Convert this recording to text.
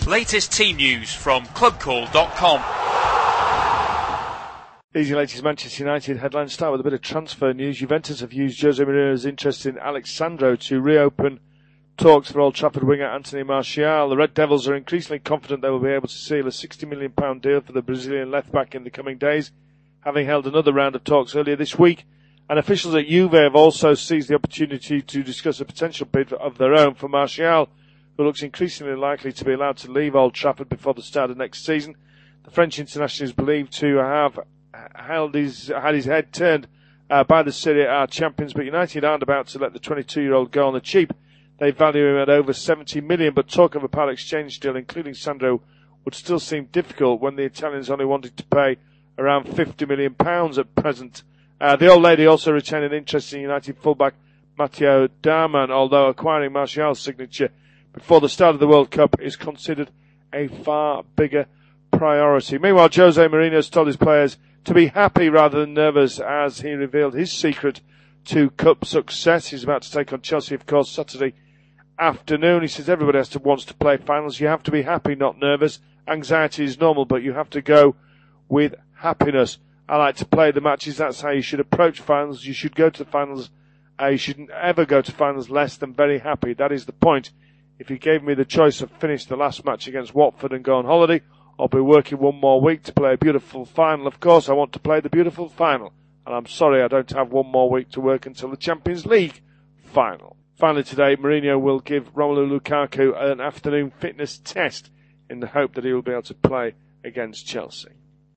Latest team news from clubcall.com. These are your latest Manchester United headlines. Start with a bit of transfer news. Juventus have used Jose Mourinho's interest in Alex Sandro to reopen talks for Old Trafford winger Anthony Martial. The Red Devils are increasingly confident they will be able to seal a £60 million deal for the Brazilian left-back in the coming days, having held another round of talks earlier this week. And officials at Juve have also seized the opportunity to discuss a potential bid of their own for Martial, who looks increasingly likely to be allowed to leave Old Trafford before the start of next season. The French international is believed to have had his head turned by the Serie A champions, but United aren't about to let the 22-year-old go on the cheap. They value him at over $70 million, but talk of a part exchange deal, including Sandro, would still seem difficult when the Italians only wanted to pay around £50 million at present. The old lady also retained an interest in United fullback Matteo Darman, although acquiring Martial's signature before the start of the World Cup is considered a far bigger priority. Meanwhile, Jose Mourinho has told his players to be happy rather than nervous as he revealed his secret to cup success. He's about to take on Chelsea, of course, Saturday afternoon. He says everybody wants to play finals. You have to be happy, not nervous. Anxiety is normal, but you have to go with happiness. I like to play the matches. That's how you should approach finals. You should go to the finals. You shouldn't ever go to finals less than very happy. That is the point. If you gave me the choice of finish the last match against Watford and go on holiday, I'll be working one more week to play a beautiful final. Of course, I want to play the beautiful final. And I'm sorry I don't have one more week to work until the Champions League final. Finally today, Mourinho will give Romelu Lukaku an afternoon fitness test in the hope that he will be able to play against Chelsea.